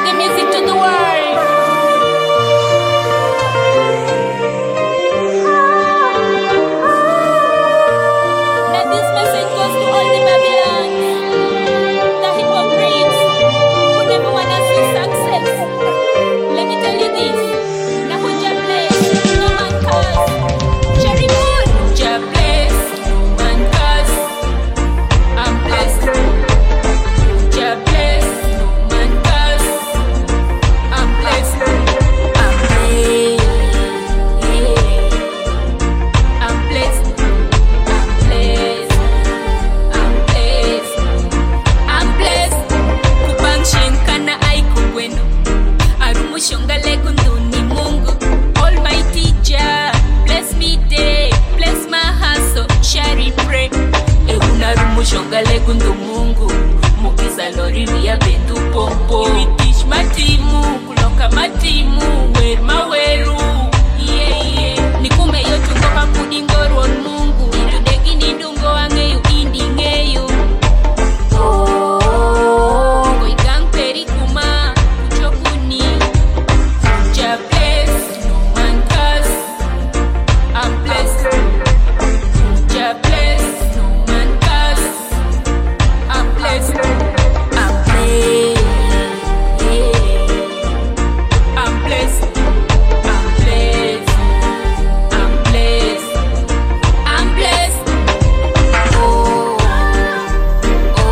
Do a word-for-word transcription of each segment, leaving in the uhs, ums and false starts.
reggae music to the world. Now this message goes to all the Babylons, the hypocrites who never wanna see success. Let me tell you this. Now who Jah bless, no man curse. Cherry moon, Jah bless, no man curse. I'm blessed. Jah bless, no man curse. I'm blessed. I'm blessed. I'm blessed. I'm blessed. I'm blessed. I'm blessed. Kubangshin kana ay kubweno. Arumushongale kunduni Mungu. Almighty Jah, bless me day, bless my hustle, shari pray. Ehuna rumushongale kundu Mungu. Mugiza lori via bendu pompo. You will teach matimu, kuloka matimu, wer maweru. Yeah, yeah. Nikume yotu ngoka kudingoro on Mungu. Nidudegi nidungo angeyu indi ngeyu. Oh, koigang peri kuma, kuchokuni. Jah bless, no man curse. I'm blessed. Jah bless, no man curse. I'm blessed. I'm blessed. I'm blessed. I'm blessed. I'm blessed. I'm blessed. Oh, oh,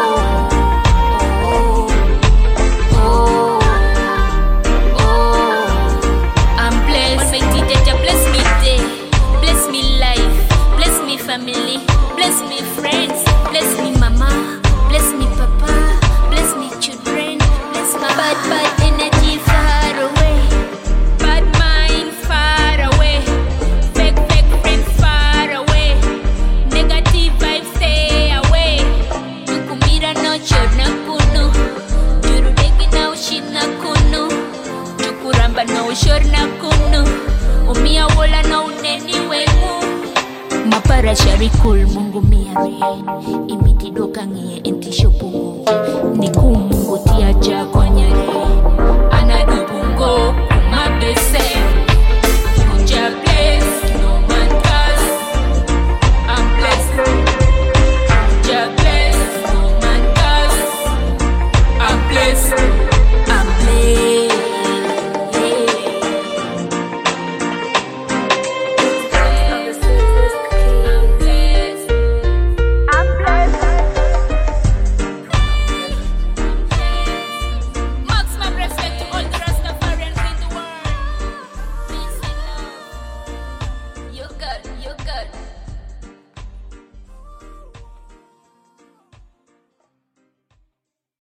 oh, oh, oh. I'm blessed. Almighty Jah bless me day, bless me life, bless me family, bless me friends, bless me mama, bless me papa, bless me children, bless my bad bad energy far away, bad mind far away, fake fake friends far away, negative vibes stay away. Tukumira no chona kunu, jurudegi na ushina kunu, tukuramba no ushorna kunu, umia wola na uneni wemu. Mapara shari cool Mungu miare, imiti doka ngie enti shopu